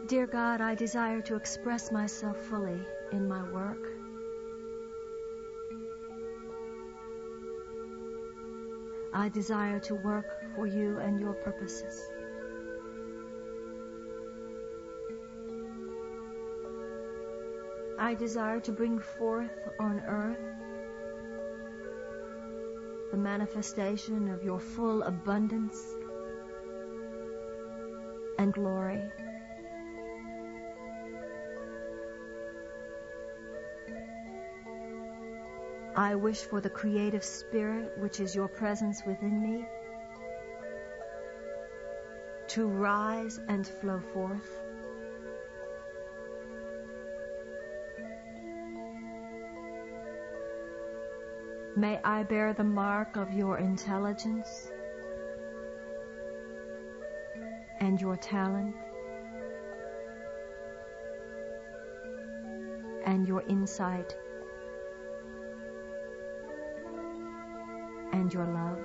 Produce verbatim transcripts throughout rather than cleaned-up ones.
Dear God, I desire to express myself fully in my work. I desire to work for you and your purposes. I desire to bring forth on earth the manifestation of your full abundance and glory. I wish for the creative spirit, which is your presence within me, to rise and flow forth. May I bear the mark of your intelligence and your talent and your insight and your love.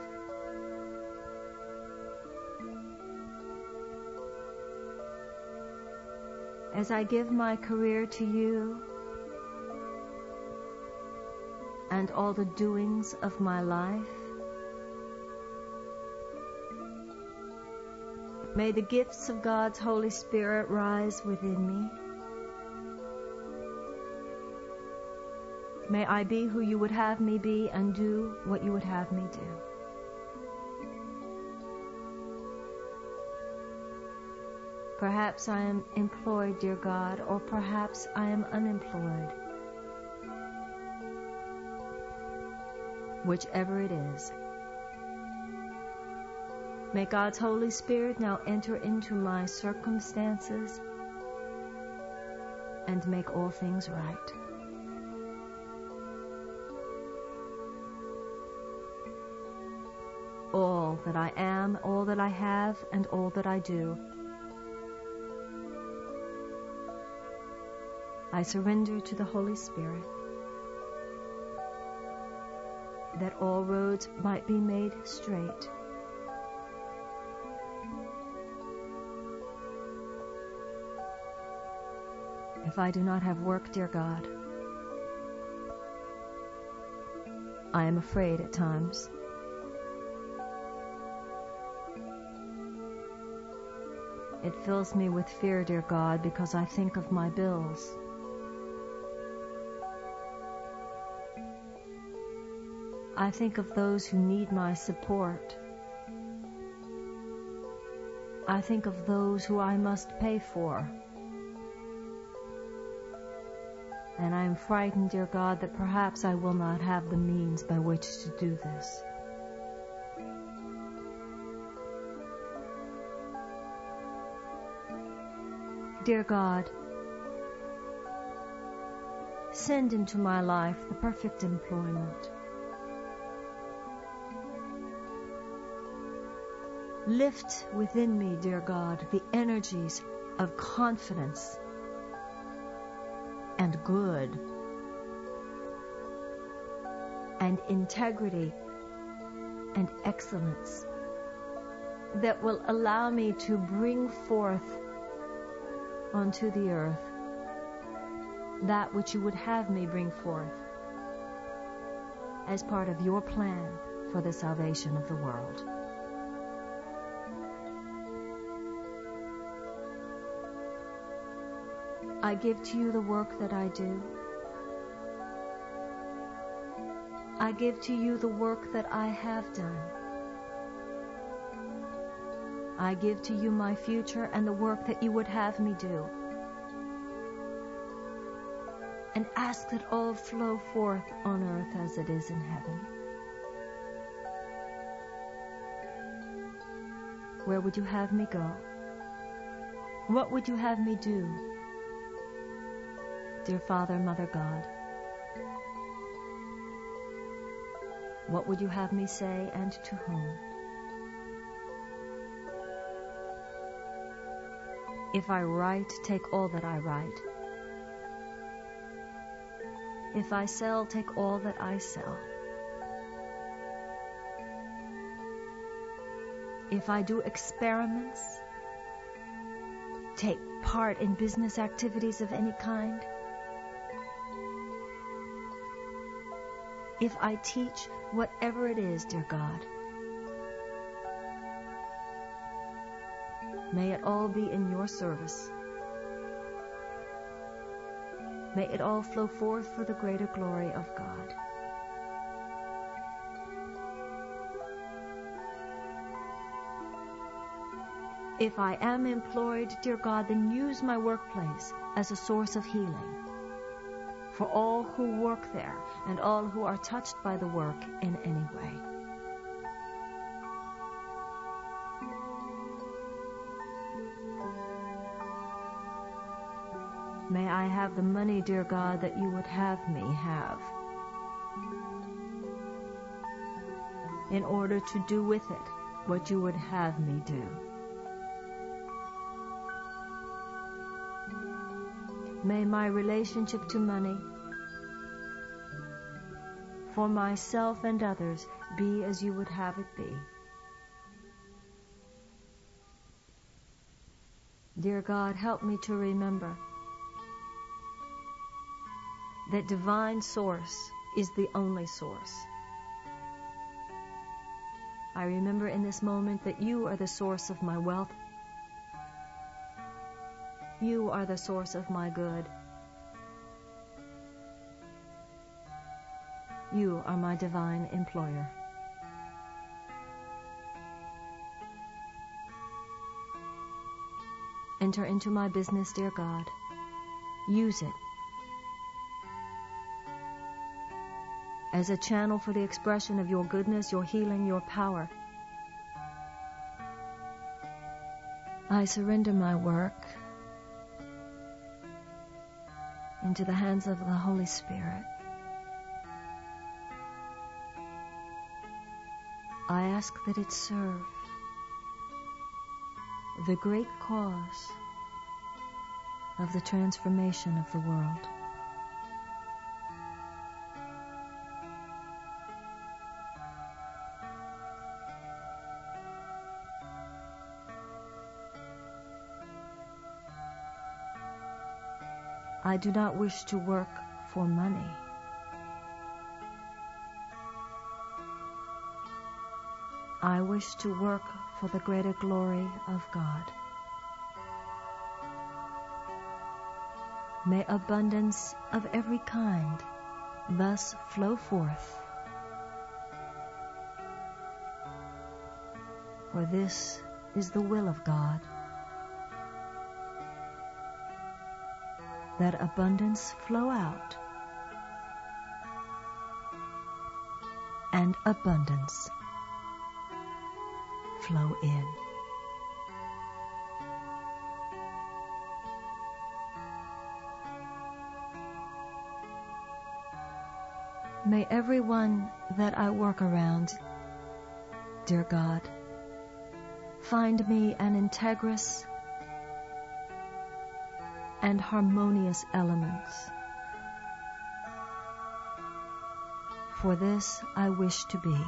As I give my career to you and all the doings of my life, may the gifts of God's Holy Spirit rise within me. May I be who you would have me be and do what you would have me do. Perhaps I am employed, dear God, or perhaps I am unemployed. Whichever it is, may God's Holy Spirit now enter into my circumstances and make all things right. All that I am, all that I have, and all that I do, I surrender to the Holy Spirit, that all roads might be made straight. If I do not have work, dear God, I am afraid at times. It fills me with fear, dear God, because I think of my bills. I think of those who need my support. I think of those who I must pay for. And I am frightened, dear God, that perhaps I will not have the means by which to do this. Dear God, send into my life the perfect employment. Lift within me, dear God, the energies of confidence and good and integrity and excellence that will allow me to bring forth onto the earth that which you would have me bring forth as part of your plan for the salvation of the world. I give to you the work that I do. I give to you the work that I have done. I give to you my future and the work that you would have me do. And ask that all flow forth on earth as it is in heaven. Where would you have me go? What would you have me do? Dear Father, Mother God, what would you have me say and to whom? If I write, take all that I write. If I sell, take all that I sell. If I do experiments, take part in business activities of any kind, if I teach whatever it is, dear God, may it all be in your service. May it all flow forth for the greater glory of God. If I am employed, dear God, then use my workplace as a source of healing for all who work there and all who are touched by the work in any way. May I have the money, dear God, that you would have me have, in order to do with it what you would have me do. May my relationship to money, for myself and others, be as you would have it be. Dear God, help me to remember that divine source is the only source. I remember in this moment that you are the source of my wealth. You are the source of my good. You are my divine employer. Enter into my business, dear God. Use it as a channel for the expression of your goodness, your healing, your power. I surrender my work into the hands of the Holy Spirit. I ask that it serve the great cause of the transformation of the world. I do not wish to work for money. I wish to work for the greater glory of God. May abundance of every kind thus flow forth, for this is the will of God, that abundance flow out and abundance flow in. May everyone that I work around, dear God, find me an integrous and harmonious element. For this I wish to be.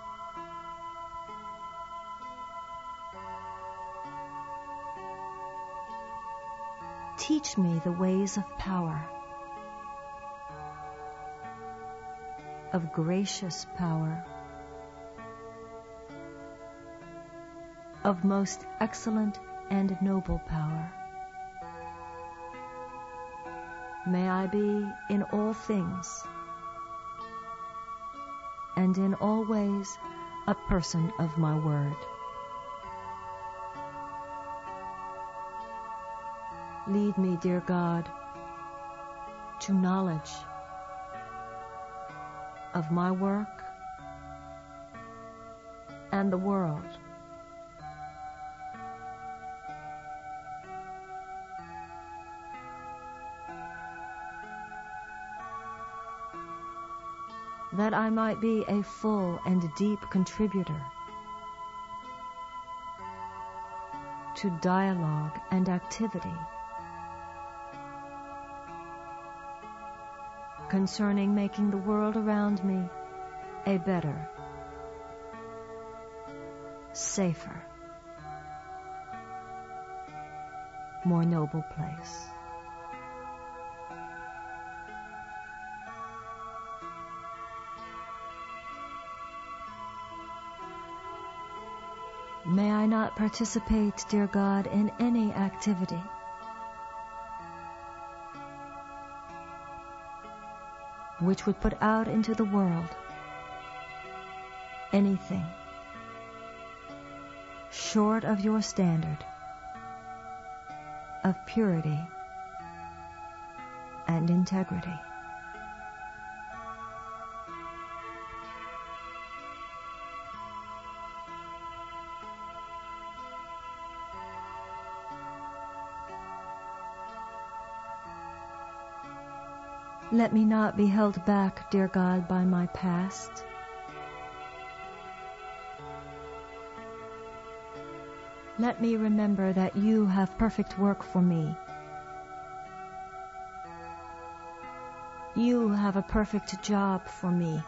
Teach me the ways of power, of gracious power, of most excellent and noble power. May I be in all things and in all ways a person of my word. Lead me, dear God, to knowledge of my work and the world. That I might be a full and deep contributor to dialogue and activity concerning making the world around me a better, safer, more noble place. May I not participate, dear God, in any activity which would put out into the world anything short of your standard of purity and integrity. Let me not be held back, dear God, by my past. Let me remember that you have perfect work for me. You have a perfect job for me.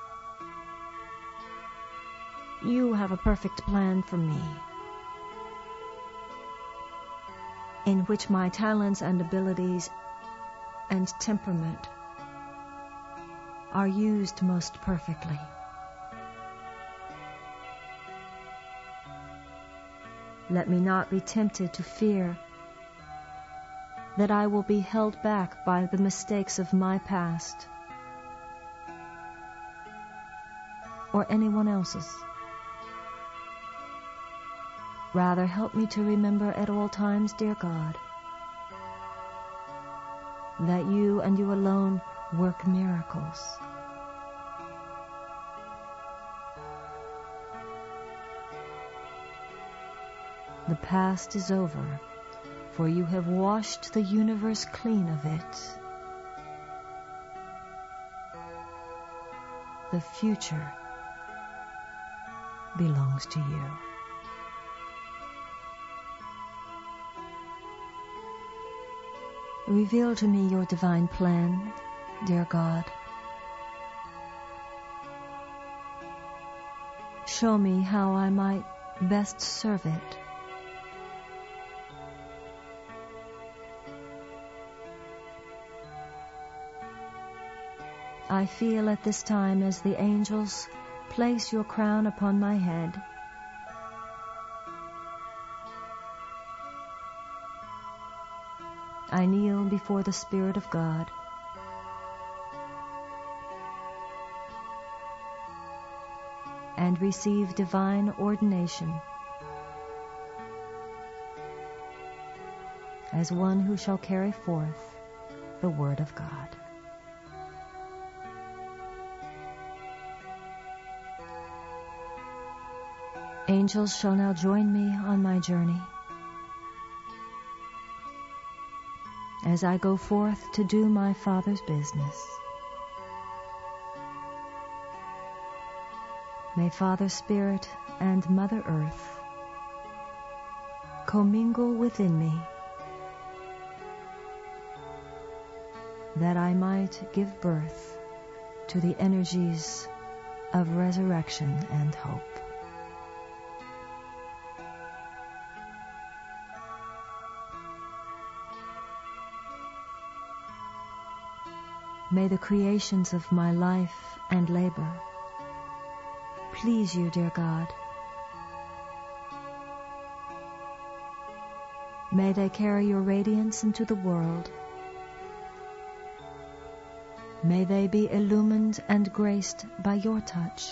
You have a perfect plan for me, in which my talents and abilities and temperament are used most perfectly. Let me not be tempted to fear that I will be held back by the mistakes of my past or anyone else's. Rather, help me to remember at all times, dear God, that you and you alone work miracles. The past is over, for you have washed the universe clean of it. The future belongs to you. Reveal to me your divine plan, dear God. Show me how I might best serve it. I feel at this time as the angels place your crown upon my head. I kneel before the Spirit of God. And receive divine ordination as one who shall carry forth the Word of God. Angels shall now join me on my journey as I go forth to do my Father's business. May Father Spirit and Mother Earth commingle within me, that I might give birth to the energies of resurrection and hope. May the creations of my life and labor please you, dear God. May they carry your radiance into the world. May they be illumined and graced by your touch.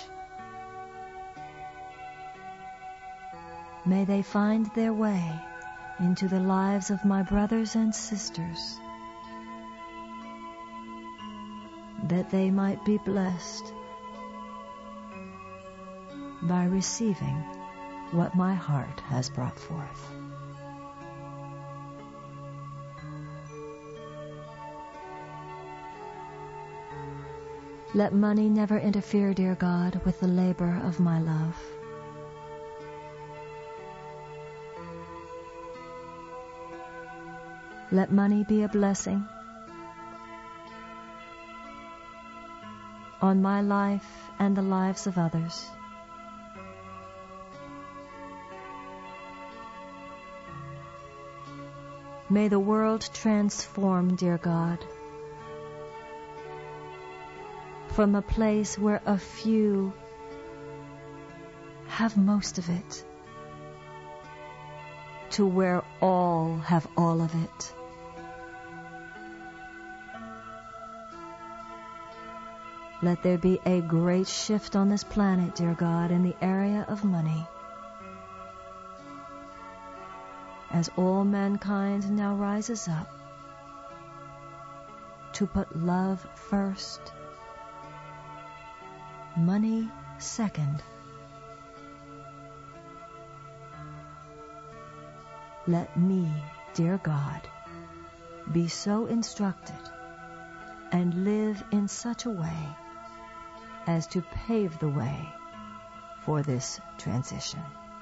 May they find their way into the lives of my brothers and sisters, that they might be blessed by receiving what my heart has brought forth. Let money never interfere, dear God, with the labor of my love. Let money be a blessing on my life and the lives of others. May the world transform, dear God, from a place where a few have most of it to where all have all of it. Let there be a great shift on this planet, dear God, in the area of money, as all mankind now rises up to put love first, money second. Let me, dear God, be so instructed and live in such a way as to pave the way for this transition.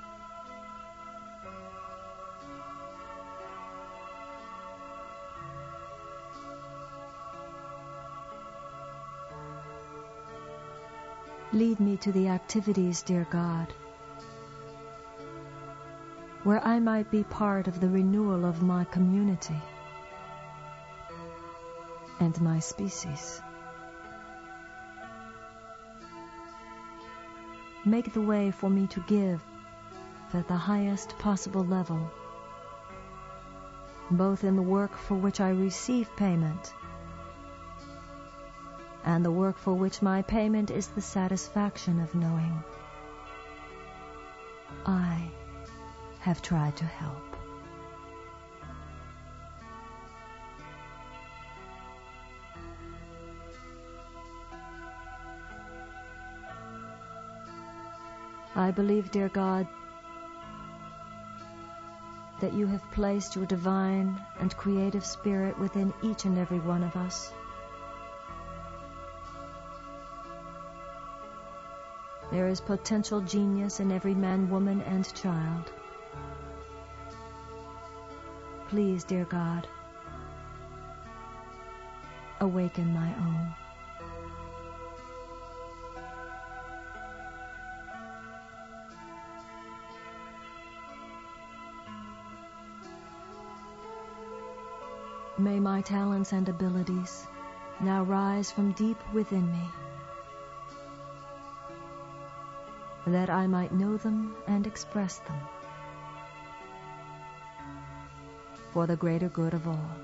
Lead me to the activities, dear God, where I might be part of the renewal of my community and my species. Make the way for me to give at the highest possible level, both in the work for which I receive payment and the work for which my payment is the satisfaction of knowing I have tried to help. I believe, dear God, that you have placed your divine and creative spirit within each and every one of us. There is potential genius in every man, woman, and child. Please, dear God, awaken my own. May my talents and abilities now rise from deep within me, that I might know them and express them for the greater good of all.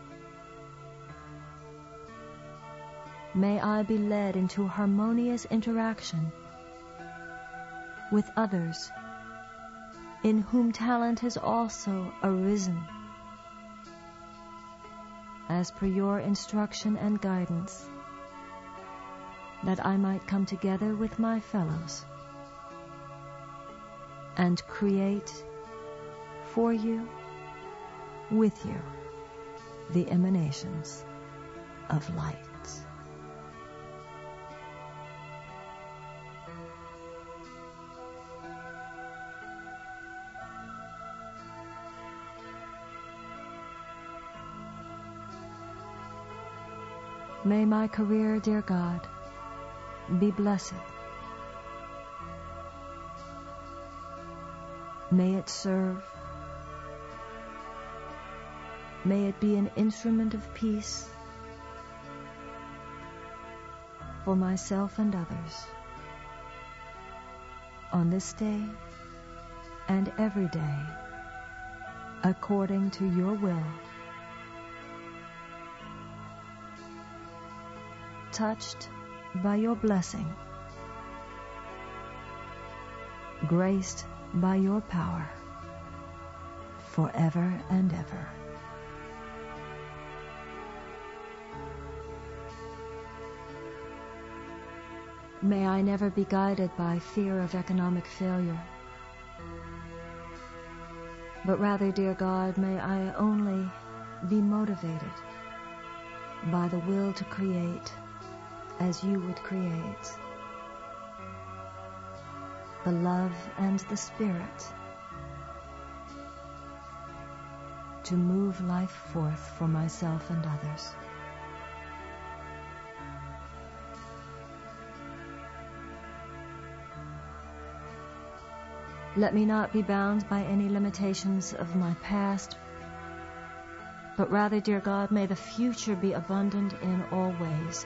May I be led into harmonious interaction with others in whom talent has also arisen, as per your instruction and guidance, that I might come together with my fellows and create for you, with you, the emanations of light. May my career, dear God, be blessed. May it serve. May it be an instrument of peace for myself and others on this day and every day, according to your will. Touched by your blessing, graced by your power, forever and ever. May I never be guided by fear of economic failure, but rather, dear God, may I only be motivated by the will to create as you would create, the love and the spirit to move life forth for myself and others. Let me not be bound by any limitations of my past, but rather, dear God, may the future be abundant in all ways.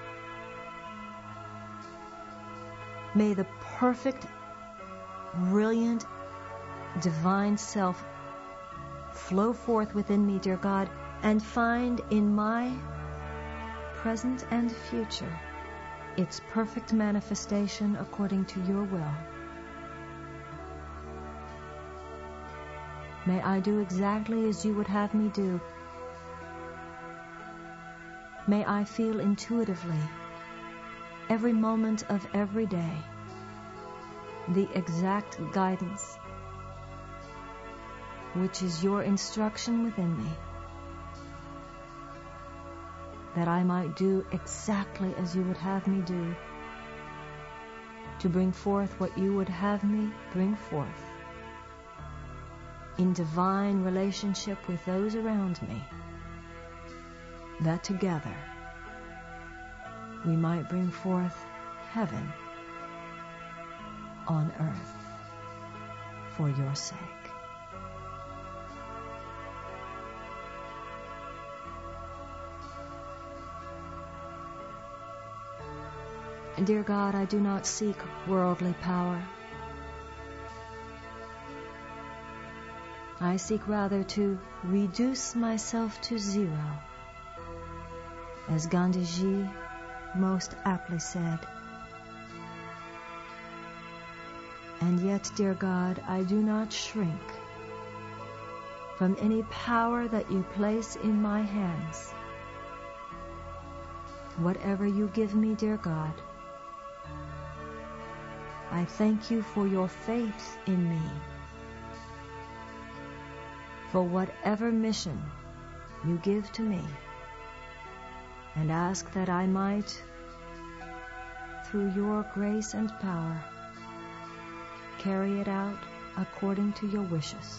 May the perfect, brilliant, divine self flow forth within me, dear God, and find in my present and future its perfect manifestation according to your will. May I do exactly as you would have me do. May I feel intuitively, every moment of every day, the exact guidance which is your instruction within me, that I might do exactly as you would have me do, to bring forth what you would have me bring forth, in divine relationship with those around me, that together we might bring forth heaven on earth for your sake. Dear God, I do not seek worldly power. I seek rather to reduce myself to zero, as Gandhiji most aptly said. And yet, dear God, I do not shrink from any power that you place in my hands. Whatever you give me, dear God, I thank you for your faith in me, for whatever mission you give to me, and ask that I might, through your grace and power, carry it out according to your wishes.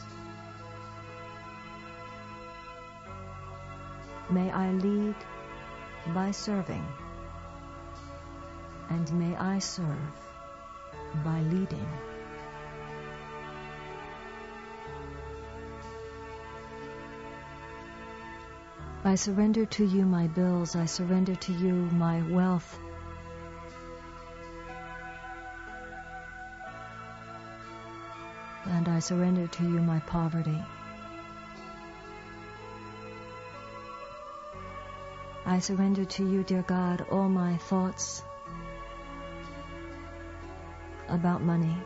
May I lead by serving, and may I serve by leading. I surrender to you my bills. I surrender to you my wealth. And I surrender to you my poverty. I surrender to you, dear God, all my thoughts about money.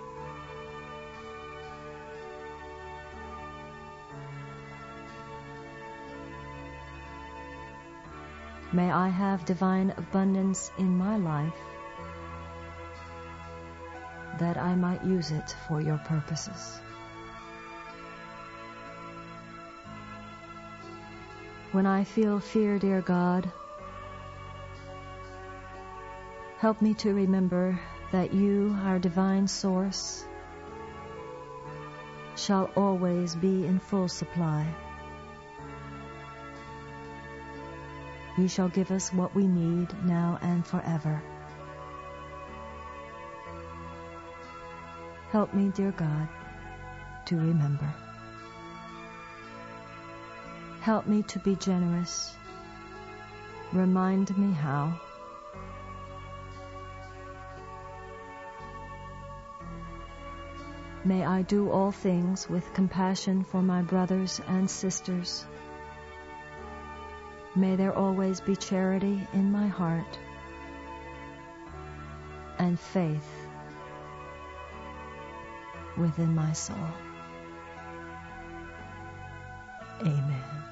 May I have divine abundance in my life, that I might use it for your purposes. When I feel fear, dear God, help me to remember that you, our divine source, shall always be in full supply. You shall give us what we need now and forever. Help me, dear God, to remember. Help me to be generous. Remind me how. May I do all things with compassion for my brothers and sisters. May there always be charity in my heart and faith within my soul. Amen.